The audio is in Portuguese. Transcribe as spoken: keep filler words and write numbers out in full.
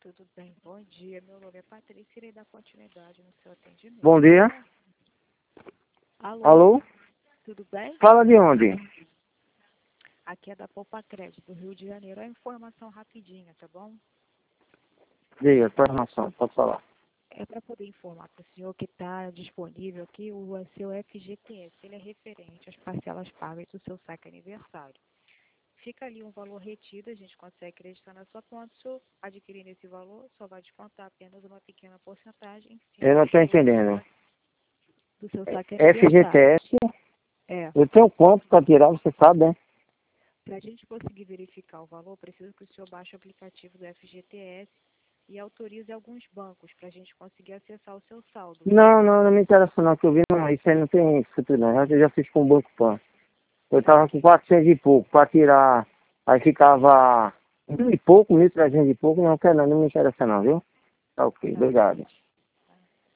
Tudo bem, bom dia. Meu nome é Patrícia, irei dar continuidade no seu atendimento. Bom dia. Alô, Alô? tudo bem? Fala de onde? Aqui é da Poupa Crédito, do Rio de Janeiro. É informação rapidinha, tá bom? Diga, informação, pode falar. É para poder informar para o senhor que está disponível aqui o seu F G T S. Ele é referente às parcelas pagas do seu saque aniversário. Fica ali um valor retido, a gente consegue acreditar na sua conta. Se o senhor adquirir esse valor, só vai descontar apenas uma pequena porcentagem em cima Eu não do estou valor do entendendo. saque, do seu saque aniversário. F G T S, É. eu tenho quanto para tirar, você sabe, né? Para a gente conseguir verificar o valor, preciso que o senhor baixe o aplicativo do F G T S e autorize alguns bancos para a gente conseguir acessar o seu saldo. Não, não, não me interessa não, que eu vi, não, isso aí não tem futuro não, eu já fiz com o Banco Pan. Eu tava com quatrocentos e pouco para tirar, aí ficava mil e pouco, mil e trezentos e pouco, não quero não, não me interessa não, viu? Tá ok, Tá. obrigado.